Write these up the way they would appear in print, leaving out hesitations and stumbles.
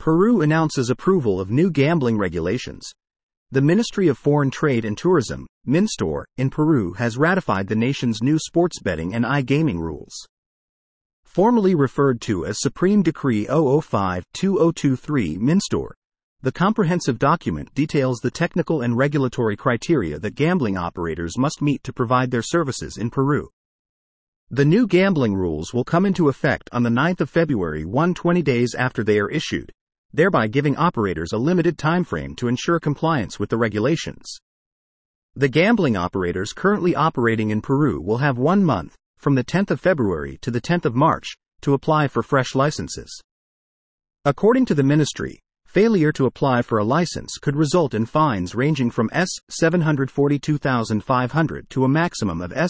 Peru announces approval of new gambling regulations. The Ministry of Foreign Trade and Tourism, MINSTOR, in Peru has ratified the nation's new sports betting and iGaming rules. Formerly referred to as Supreme Decree 005-2023 MINSTOR, the comprehensive document details the technical and regulatory criteria that gambling operators must meet to provide their services in Peru. The new gambling rules will come into effect on the 9th of February, 20 days after they are issued, thereby giving operators a limited timeframe to ensure compliance with the regulations. The gambling operators currently operating in Peru will have 1 month, from the 10th of February to the 10th of March, to apply for fresh licenses. According to the ministry, failure to apply for a license could result in fines ranging from $742,500 to a maximum of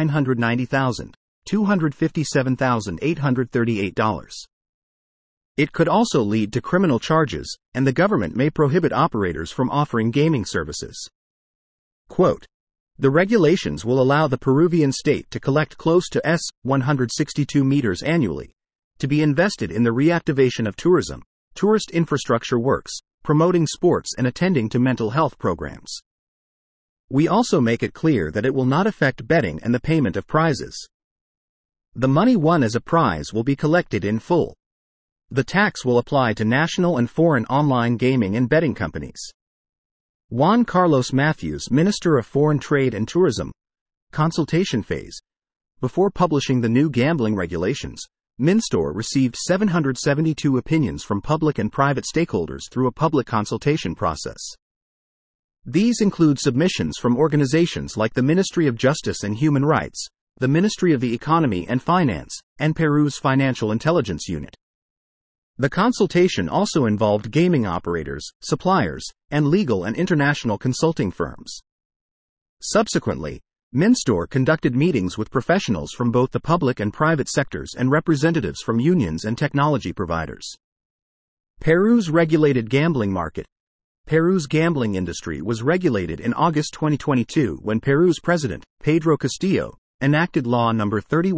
$990,257,838. It could also lead to criminal charges, and the government may prohibit operators from offering gaming services. Quote, the regulations will allow the Peruvian state to collect close to $162 million annually, to be invested in the reactivation of tourism, tourist infrastructure works, promoting sports and attending to mental health programs. We also make it clear that it will not affect betting and the payment of prizes. The money won as a prize will be collected in full. The tax will apply to national and foreign online gaming and betting companies. Juan Carlos Matthews, Minister of Foreign Trade and Tourism. Consultation phase. Before publishing the new gambling regulations, MINSTOR received 772 opinions from public and private stakeholders through a public consultation process. These include submissions from organizations like the Ministry of Justice and Human Rights, the Ministry of the Economy and Finance, and Peru's Financial Intelligence Unit. The consultation also involved gaming operators, suppliers, and legal and international consulting firms. Subsequently, MINSTOR conducted meetings with professionals from both the public and private sectors and representatives from unions and technology providers. Peru's regulated gambling market. Peru's gambling industry was regulated in August 2022 when Peru's president, Pedro Castillo, enacted Law No.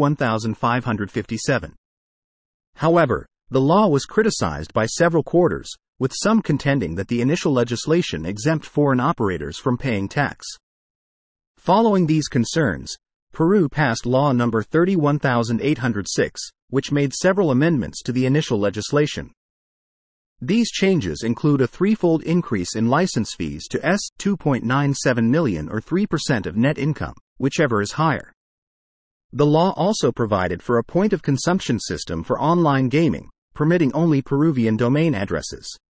31,557. However, the law was criticized by several quarters, with some contending that the initial legislation exempt foreign operators from paying tax. Following these concerns, Peru passed Law No. 31,806, which made several amendments to the initial legislation. These changes include a threefold increase in license fees to $2.97 million or 3% of net income, whichever is higher. The law also provided for a point-of-consumption system for online gaming, permitting only Peruvian domain addresses.